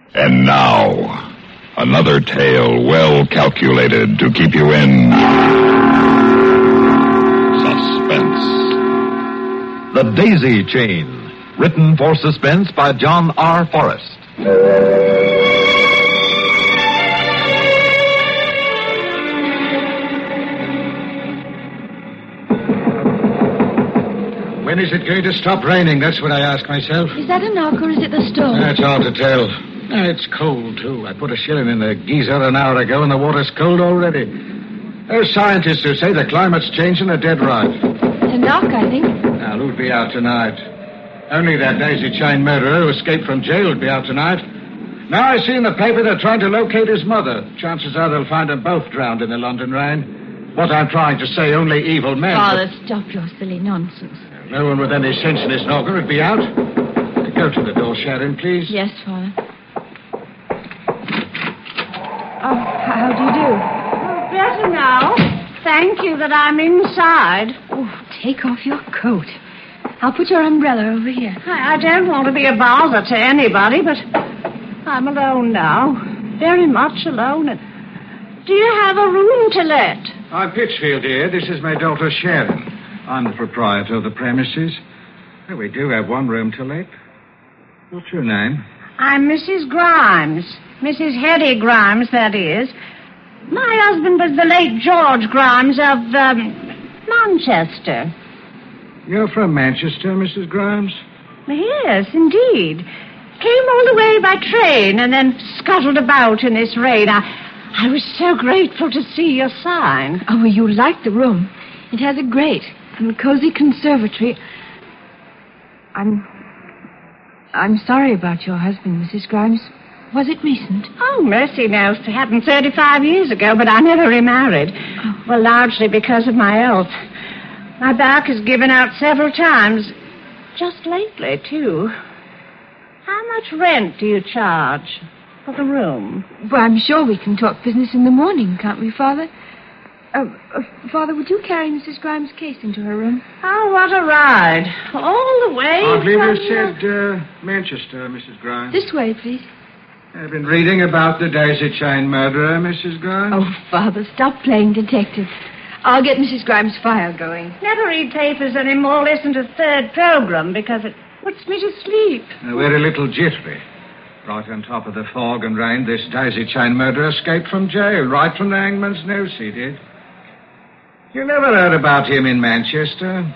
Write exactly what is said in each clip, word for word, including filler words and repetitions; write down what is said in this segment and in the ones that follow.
And now, another tale well calculated to keep you in suspense. The Daisy Chain, written for suspense by John R. Forrest. When is it going to stop raining? That's what I ask myself. Is that a knock or is it the storm? That's hard to tell. Ah, it's cold, too. I put a shilling in the geyser an hour ago, and the water's cold already. There's scientists who say the climate's changing a dead right. It's a knock, I think. Now, who'd be out tonight? Only that Daisy Chain murderer who escaped from jail would be out tonight. Now I see in the paper they're trying to locate his mother. Chances are they'll find them both drowned in the London rain. What I'm trying to say, only evil men... Father, but... stop your silly nonsense. No one with any sense in his noggin would be out. Go to the door, Sharon, please. Yes, Father. Oh, how do you do? Oh, better now. Thank you that I'm inside. Oh, take off your coat. I'll put your umbrella over here. I, I don't want to be a bother to anybody, but I'm alone now. Very much alone. And do you have a room to let? I'm Pitchfield here. This is my daughter, Sharon. I'm the proprietor of the premises. Well, we do have one room to let. What's your name? I'm Missus Grimes. Missus Hetty Grimes, that is. My husband was the late George Grimes of, um, Manchester. You're from Manchester, Missus Grimes? Yes, indeed. Came all the way by train and then scuttled about in this rain. I, I was so grateful to see your sign. Oh, well, you like the room. It has a grate and cozy conservatory. I'm... I'm sorry about your husband, Missus Grimes. Was it recent? Oh, mercy knows. It happened thirty-five years ago, but I never remarried. Oh. Well, largely because of my health. My back has given out several times. Just lately, too. How much rent do you charge for the room? Well, I'm sure we can talk business in the morning, can't we, Father? Uh, uh, Father, would you carry Missus Grimes' case into her room? Oh, what a ride. All the way I believe from... you said uh, Manchester, Missus Grimes. This way, please. I've been reading about the Daisy Chain murderer, Missus Grimes. Oh, Father, stop playing detective. I'll get Missus Grimes' file going. Never read papers anymore. Listen to the third program because it puts me to sleep. Uh, we're a little jittery. Right on top of the fog and rain, this Daisy Chain murderer escaped from jail, right from the hangman's noose, he did. You never heard about him in Manchester?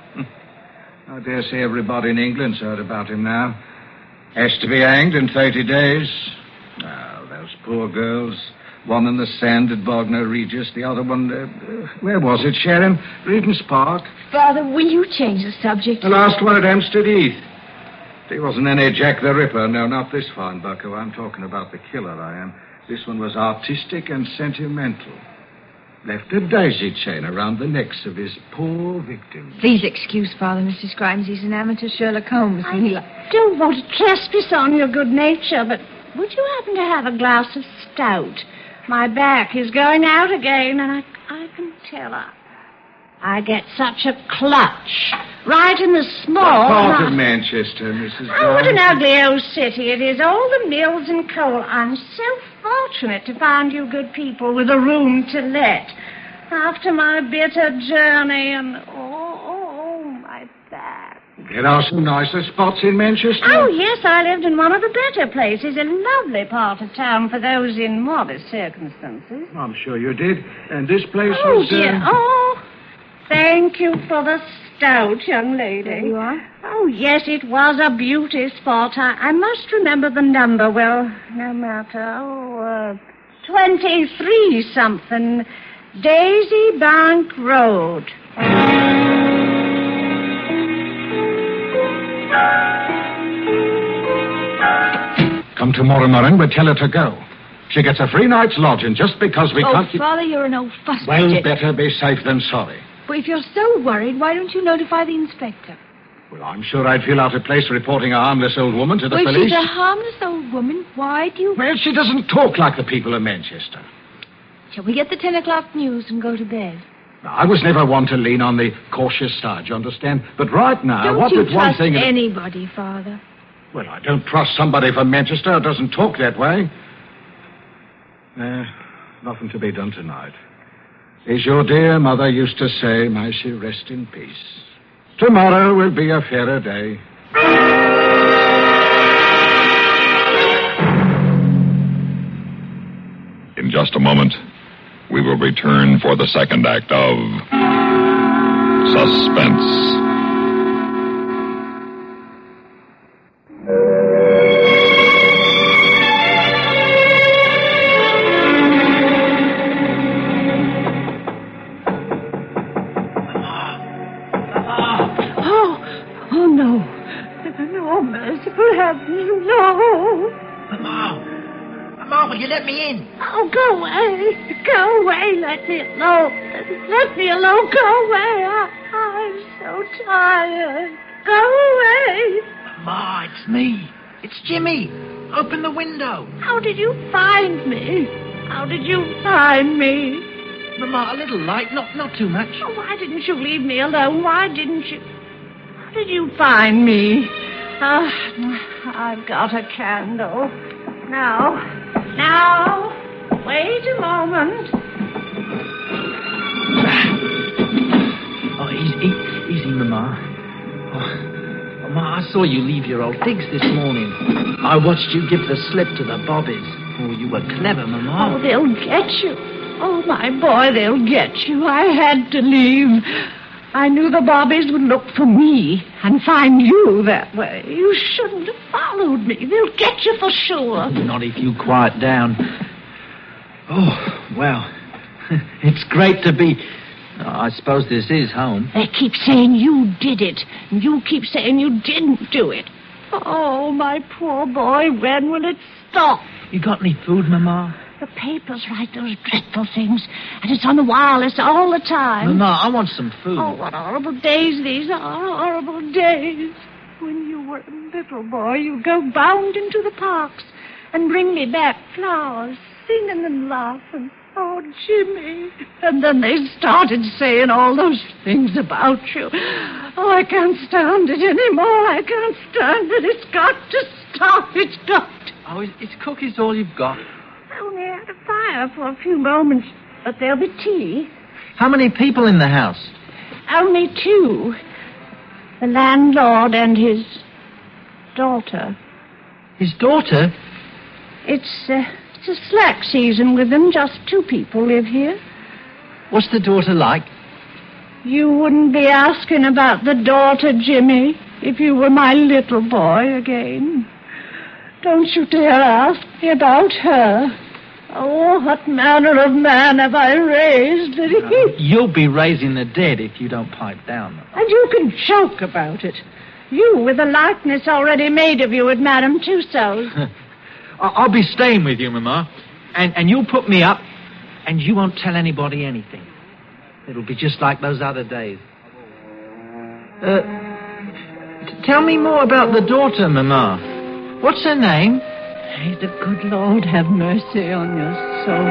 I dare say everybody in England's heard about him now. Has to be hanged in thirty days. Oh, those poor girls. One in the sand at Bognor Regis, the other one... Uh, where was it, Sharon? Regent's Park. Father, will you change the subject? The last one at Hampstead Heath. He wasn't any Jack the Ripper. No, not this fine bucko. I'm talking about the killer, I am. This one was artistic and sentimental. Left a daisy chain around the necks of his poor victims. Please excuse Father, Missus Grimes. He's an amateur Sherlock Holmes. I he... don't want to trespass on your good nature, but would you happen to have a glass of stout? My back is going out again, and I, I can tell her. I get such a clutch. Right in the small... What part right... of Manchester, Missus Grimes? Oh, what an ugly old city it is. All the mills and coal. I'm so fortunate to find you good people with a room to let. After my bitter journey and... Oh, oh, oh, my back. There are some nicer spots in Manchester. Oh, yes, I lived in one of the better places. A lovely part of town for those in modest circumstances. I'm sure you did. And this place oh, was... Oh, dear. Uh... Oh, thank you for the stout, young lady. There you are. Oh, yes, it was a beauty spot. I, I must remember the number. Well, no matter. Oh, uh, twenty-three something. Daisy Bank Road. Come tomorrow morning, we'll tell her to go. She gets a free night's lodging just because we oh, can't keep... Father, you're an old fuss Well, budget. better be safe than sorry. But if you're so worried, why don't you notify the inspector? Well, I'm sure I'd feel out of place reporting a harmless old woman to the well, police. If she's a harmless old woman, why do you... Well, she doesn't talk like the people of Manchester. Shall we get the ten o'clock news and go to bed? I was never one to lean on the cautious side, you understand? But right now, Don't what you with one trust thing... anybody, Father? Well, I don't trust somebody from Manchester who doesn't talk that way. Uh, nothing to be done tonight. As your dear mother used to say, may she rest in peace. Tomorrow will be a fairer day. In just a moment, we will return for the second act of Suspense. Let me in. Oh, go away. Go away. Let me alone. Let me alone. Go away. I, I'm so tired. Go away. Mama, it's me. It's Jimmy. Open the window. How did you find me? How did you find me? Mama, a little light, not not too much. Oh, why didn't you leave me alone? Why didn't you? How did you find me? Oh, I've got a candle. Now... Now, wait a moment. Oh, easy, easy, Mama. Oh, Mama, I saw you leave your old digs this morning. I watched you give the slip to the bobbies. Oh, you were clever, Mama. Oh, they'll get you. Oh, my boy, they'll get you. I had to leave. I knew the bobbies would look for me and find you that way. You shouldn't have followed me. They'll get you for sure. Not if you quiet down. Oh, well, it's great to be... I suppose this is home. They keep saying you did it, and you keep saying you didn't do it. Oh, my poor boy, when will it stop? You got any food, Mama? The papers write those dreadful things, and it's on the wireless all the time. Mama, I want some food. Oh, what horrible days these are, horrible days. When you were a little boy, you'd go bound into the parks and bring me back flowers, singing and laughing. Oh, Jimmy. And then they started saying all those things about you. Oh, I can't stand it anymore. I can't stand it. It's got to stop. It's got to. Oh, is cookies all you've got? I only had a fire for a few moments, but there'll be tea. How many people in the house? Only two. The landlord and his daughter. His daughter? It's, uh, it's a slack season with them. Just two people live here. What's the daughter like? You wouldn't be asking about the daughter, Jimmy, if you were my little boy again. Don't you dare ask me about her. Oh, what manner of man have I raised? No, you'll be raising the dead if you don't pipe down. And you can joke about it. You, with a likeness already made of you at Madame Tussaud's. I'll be staying with you, Mama. And, and you'll put me up, and you won't tell anybody anything. It'll be just like those other days. Uh, t- tell me more about the daughter, Mama. What's her name? May the good Lord have mercy on your soul.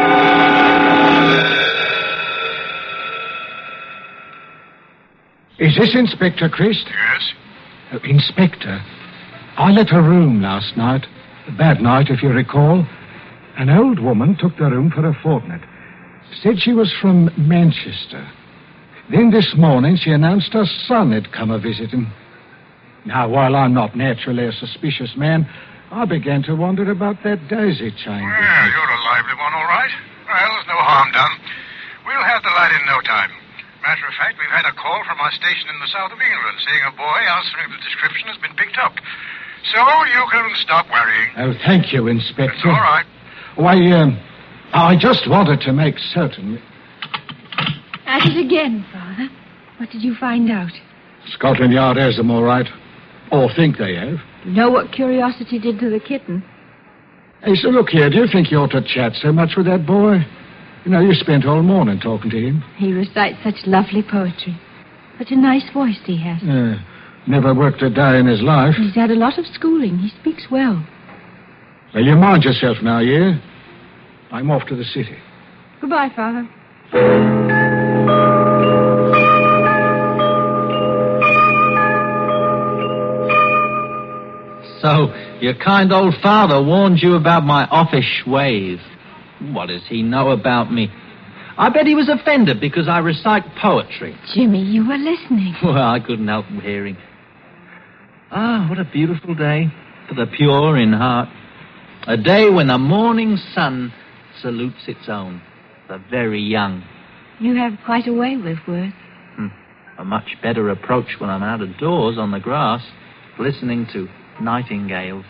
Is this Inspector Christ? Yes? Uh, Inspector, I let a room last night. A bad night, if you recall. An old woman took the room for a fortnight. Said she was from Manchester. Then this morning she announced her son had come a-visiting. Now, while I'm not naturally a suspicious man, I began to wonder about that daisy chain. Well, you're a lively one, all right. Well, there's no harm done. We'll have the light in no time. Matter of fact, we've had a call from our station in the south of England saying a boy answering the description has been picked up. So you can stop worrying. Oh, thank you, Inspector. It's all right. Why, um, I just wanted to make certain... At it again, Father. What did you find out? Scotland Yard has them all right. Or think they have. You know what curiosity did to the kitten? Hey, so look here, do you think you ought to chat so much with that boy? You know, you spent all morning talking to him. He recites such lovely poetry. Such a nice voice he has. Yeah. Never worked a day in his life. He's had a lot of schooling. He speaks well. Well, you mind yourself now, yeah? I'm off to the city. Goodbye, Father. So, your kind old father warned you about my offish ways. What does he know about me? I bet he was offended because I recite poetry. Jimmy, you were listening. Well, I couldn't help hearing. Ah, what a beautiful day for the pure in heart. A day when the morning sun salutes its own, the very young. You have quite a way with words. Hmm. A much better approach when I'm out of doors on the grass, listening to nightingales.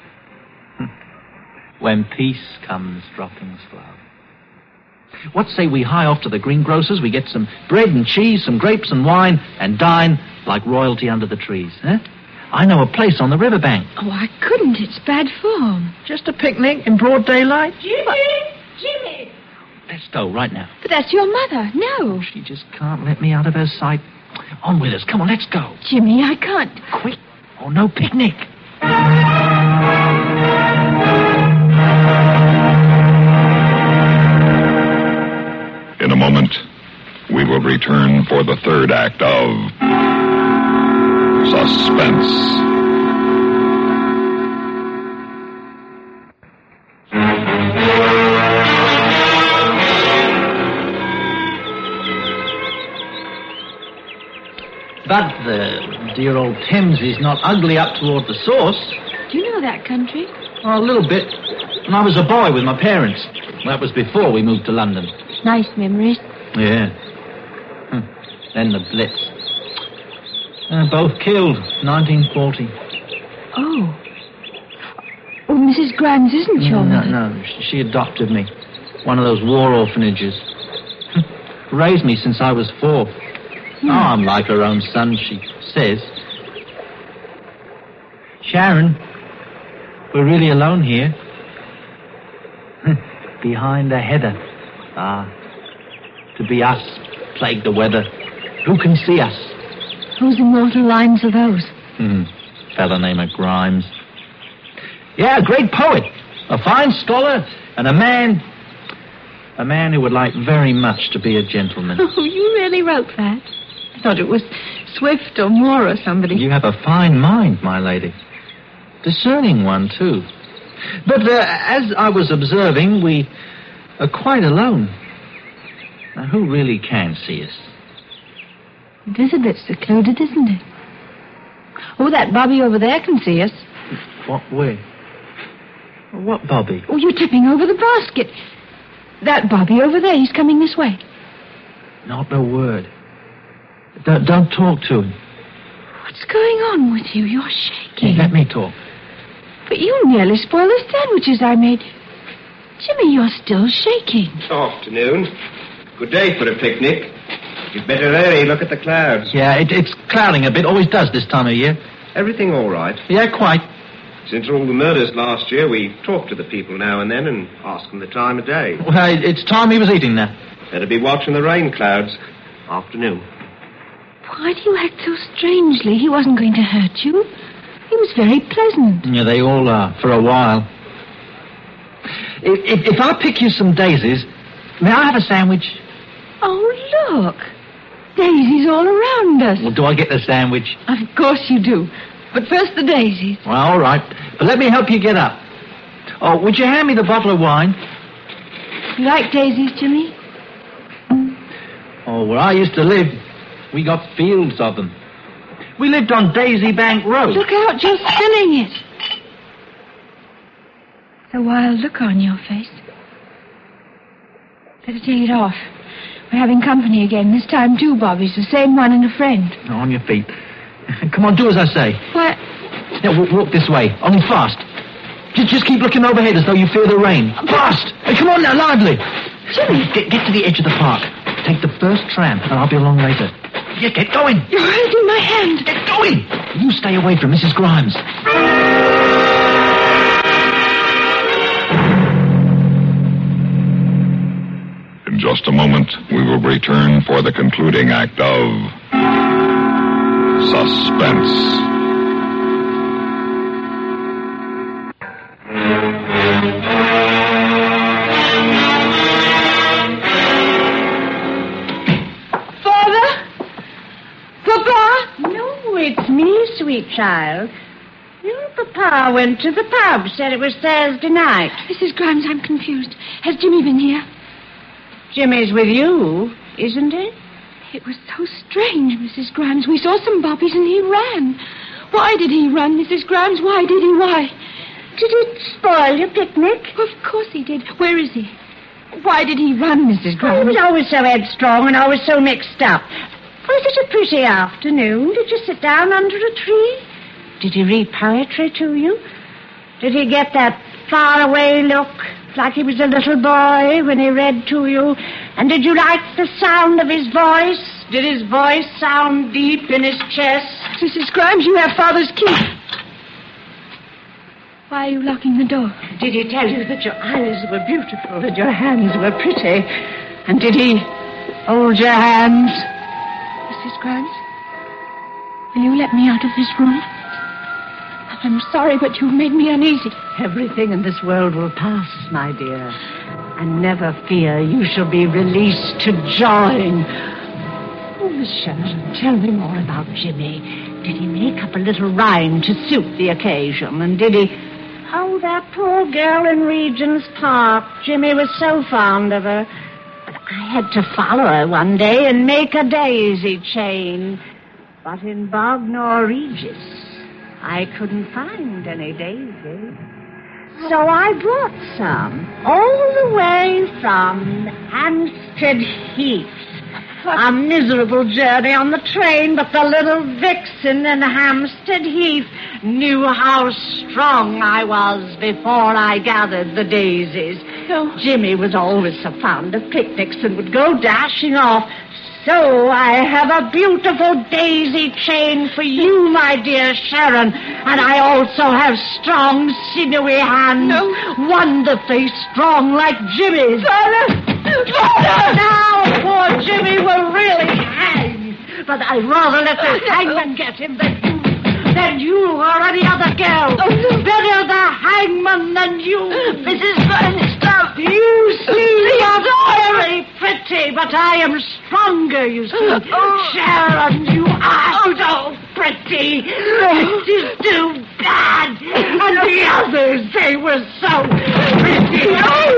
When peace comes dropping slow. What say we hie off to the greengrocer's, we get some bread and cheese, some grapes and wine, and dine like royalty under the trees, eh? I know a place on the riverbank. Oh, I couldn't. It's bad form. Just a picnic in broad daylight? Jimmy! What? Jimmy! Let's go right now. But that's your mother. No. She just can't let me out of her sight. On with us. Come on, let's go. Jimmy, I can't. Quick. Oh, no picnic. In a moment, we will return for the third act of Suspense. But the dear old Thames is not ugly up toward the source. Do you know that country? Oh, a little bit. When I was a boy with my parents. That was before we moved to London. Nice memories. Yeah. Hm. Then the Blitz. Uh, both killed, nineteen forty. Oh. Oh, Missus Grimes isn't your no, mother? No, no. She adopted me. One of those war orphanages. Raised me since I was four. Hmm. Oh, I'm like her own son, she says. Sharon, we're really alone here. Behind a heather. Ah, to be us, plague the weather. Who can see us? Whose immortal lines are those? Hmm, fellow named Grimes. Yeah, a great poet. A fine scholar, and a man... A man who would like very much to be a gentleman. Oh, you really wrote that? I thought it was Swift or Moore or somebody. You have a fine mind, my lady. Discerning one, too. But uh, as I was observing, we are quite alone. Now, who really can see us? It is a bit secluded, isn't it? Oh, that Bobby over there can see us. What way? What Bobby? Oh, you're tipping over the basket. That Bobby over there, he's coming this way. Not a word. Don't, don't talk to him. What's going on with you? You're shaking. Let me talk. But you nearly spoiled the sandwiches I made. Jimmy, you're still shaking. Afternoon. Good day for a picnic. You'd better hurry, look at the clouds. Yeah, it, it's clouding a bit. Always does this time of year. Everything all right? Yeah, quite. Since all the murders last year, we talk to the people now and then and ask them the time of day. Well, it, it's time he was eating now. Better be watching the rain clouds. Afternoon. Why do you act so strangely? He wasn't going to hurt you. He was very pleasant. Yeah, they all are, for a while. If, if, if I pick you some daisies, may I have a sandwich? Oh, look. Daisies all around us. Well, do I get the sandwich? Of course you do. But first the daisies. Well, all right. But let me help you get up. Oh, would you hand me the bottle of wine? You like daisies, Jimmy? Oh, where I used to live, we got fields of them. We lived on Daisy Bank Road. Look out, you're spilling it. The wild look on your face. Better take it off. We're having company again. This time two Bobbies, the same one and a friend. On your feet. Come on, do as I say. What? Now, walk, walk this way, only fast. Just, just keep looking overhead as though you fear the rain. Fast! Hey, come on now, lively. Jimmy. Get, get to the edge of the park. Take the first tram, and I'll be along later. Yeah, get going. You're holding my hand. Get going. You stay away from Missus Grimes. In just a moment, we will return for the concluding act of Suspense. It's me, sweet child. You're Papa went to the pub, said it was Thursday night. Missus Grimes, I'm confused. Has Jimmy been here? Jimmy's with you, isn't he? It was so strange, Missus Grimes. We saw some bobbies and he ran. Why did he run, Missus Grimes? Why did he? Why? Did it spoil your picnic? Of course he did. Where is he? Why did he run, Missus Grimes? Oh, he was always so headstrong and always so mixed up. Was it a pretty afternoon? Did you sit down under a tree? Did he read poetry to you? Did he get that faraway look, like he was a little boy when he read to you? And did you like the sound of his voice? Did his voice sound deep in his chest? Missus Grimes, you have Father's key. Why are you locking the door? Did he tell you that your eyes were beautiful and your hands were pretty? And did he hold your hands? Missus Grimes, will you let me out of this room? I'm sorry, but you've made me uneasy. Everything in this world will pass, my dear. And never fear, you shall be released to join. Oh, Miss Sheridan, tell me more about Jimmy. Did he make up a little rhyme to suit the occasion? And did he... Oh, that poor girl in Regent's Park. Jimmy was so fond of her. But I had to follow her one day and make a daisy chain. But in Bognor Regis, I couldn't find any daisies. So I brought some, all the way from Hampstead Heath. A miserable journey on the train, but the little vixen in Hampstead Heath knew how strong I was before I gathered the daisies. Oh. Jimmy was always so fond of picnics and would go dashing off. So I have a beautiful daisy chain for you, my dear Sharon. And I also have strong, sinewy hands. No. Wonderfully strong, like Jimmy's. Father! Father! Now poor Jimmy will really hang. But I'd rather let the hangman get him than you, than you or any other girl. Oh, no. Better the hangman than you. Missus Grimes, stop. You see, you're very pretty, but I am stronger, you see. Oh. Sharon, you are so pretty. It is too bad. And the others, they were so pretty.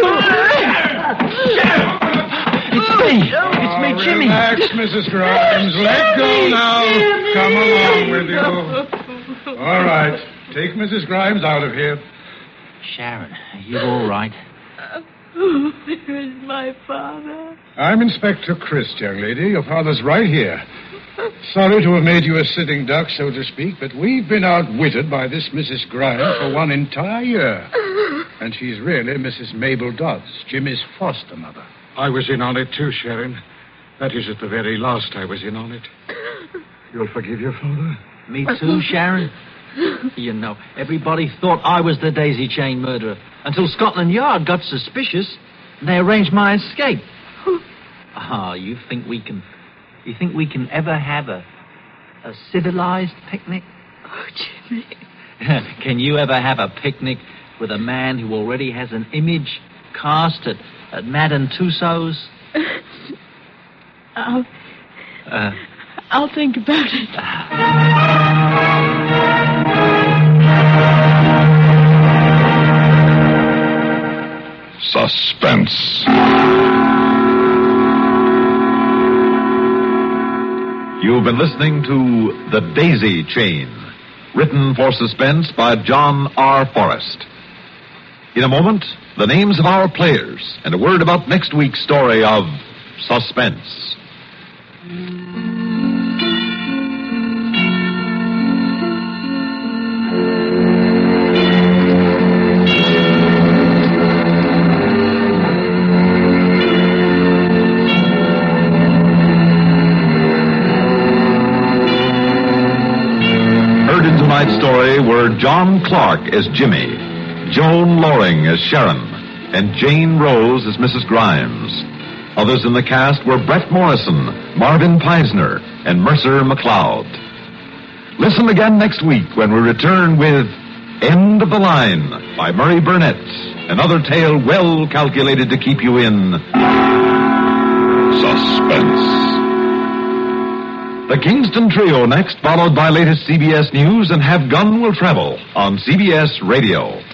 It's me. It's me, Oh, Jimmy. Relax, Missus Grimes. Let go now. Come along with you. All right. Take Missus Grimes out of here. Sharon, are you all right? Where is my father? I'm Inspector Christ, young lady. Your father's right here. Sorry to have made you a sitting duck, so to speak, but we've been outwitted by this Missus Grimes for one entire year. And she's really Missus Mabel Dodds, Jimmy's foster mother. I was in on it too, Sharon. That is, at the very last I was in on it. You'll forgive your father? Me too, Sharon. You know, everybody thought I was the daisy chain murderer until Scotland Yard got suspicious and they arranged my escape. Ah, oh, you think we can... You think we can ever have a... a civilized picnic? Oh, Jimmy. Can you ever have a picnic with a man who already has an image cast at, at Madame Tussauds? I'll... Uh, I'll think about it. Suspense. You've been listening to The Daisy Chain, written for suspense by John R. Forrest. In a moment, the names of our players and a word about next week's story of Suspense. Tonight's story were John Clark as Jimmy, Joan Loring as Sharon, and Jane Rose as Missus Grimes. Others in the cast were Brett Morrison, Marvin Peisner, and Mercer McLeod. Listen again next week when we return with End of the Line by Murray Burnett, another tale well calculated to keep you in Suspense. The Kingston Trio next, followed by latest C B S News and Have Gun Will Travel on C B S Radio.